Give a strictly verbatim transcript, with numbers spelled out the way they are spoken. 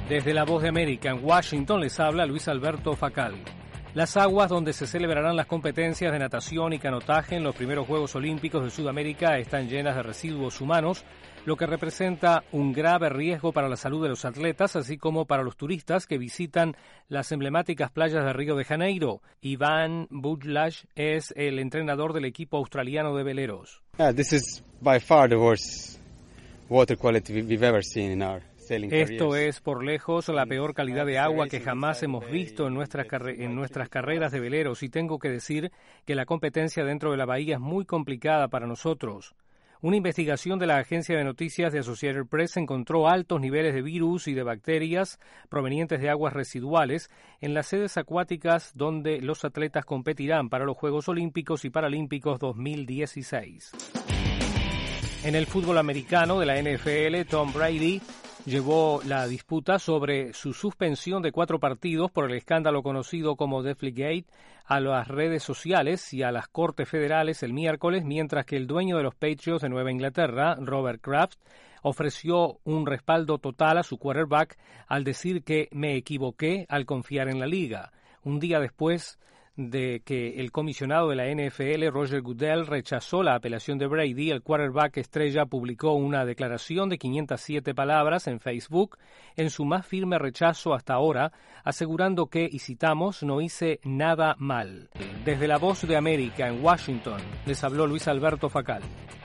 Desde La Voz de América en Washington les habla Luis Alberto Facal. Las aguas donde se celebrarán las competencias de natación y canotaje en los primeros Juegos Olímpicos de Sudamérica están llenas de residuos humanos, lo que representa un grave riesgo para la salud de los atletas, así como para los turistas que visitan las emblemáticas playas de Río de Janeiro. Iván Bujlash es el entrenador del equipo australiano de veleros. Yeah, this is by far the worst water quality we've ever seen in our Esto es, por lejos, la peor calidad de agua que jamás hemos visto en nuestras, en nuestras carreras de veleros, y tengo que decir que la competencia dentro de la bahía es muy complicada para nosotros. Una investigación de la agencia de noticias de Associated Press encontró altos niveles de virus y de bacterias provenientes de aguas residuales en las sedes acuáticas donde los atletas competirán para los Juegos Olímpicos y Paralímpicos dos mil dieciséis. En el fútbol americano de la N F L, Tom Brady llevó la disputa sobre su suspensión de cuatro partidos por el escándalo conocido como Deflategate a las redes sociales y a las cortes federales el miércoles, mientras que el dueño de los Patriots de Nueva Inglaterra, Robert Kraft, ofreció un respaldo total a su quarterback al decir que me equivoqué al confiar en la liga. Un día después de que el comisionado de la N F L, Roger Goodell, rechazó la apelación de Brady, el quarterback estrella publicó una declaración de quinientas siete palabras en Facebook en su más firme rechazo hasta ahora, asegurando que, y citamos, no hice nada mal. Desde La Voz de América en Washington, les habló Luis Alberto Facal.